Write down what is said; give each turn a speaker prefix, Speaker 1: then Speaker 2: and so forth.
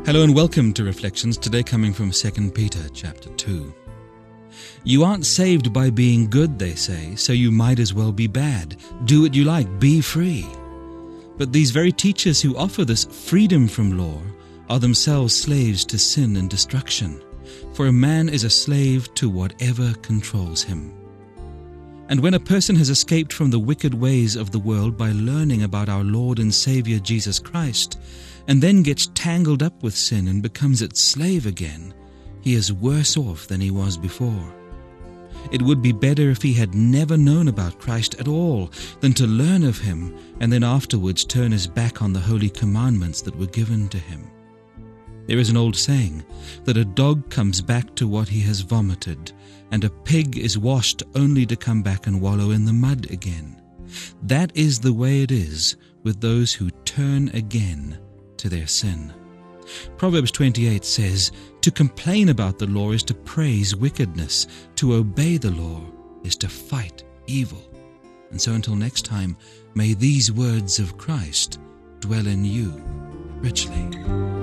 Speaker 1: Hello and welcome to Reflections, today coming from 2 Peter chapter 2. You aren't saved by being good, they say, so you might as well be bad. Do what you like, be free. But these very teachers who offer this freedom from law are themselves slaves to sin and destruction. For a man is a slave to whatever controls him. And when a person has escaped from the wicked ways of the world by learning about our Lord and Savior Jesus Christ, and then gets tangled up with sin and becomes its slave again, he is worse off than he was before. It would be better if he had never known about Christ at all than to learn of him and then afterwards turn his back on the holy commandments that were given to him. There is an old saying that a dog comes back to what he has vomited, and a pig is washed only to come back and wallow in the mud again. That is the way it is with those who turn again to their sin. Proverbs 28 says, to complain about the law is to praise wickedness. To obey the law is to fight evil. And so until next time, may these words of Christ dwell in you richly.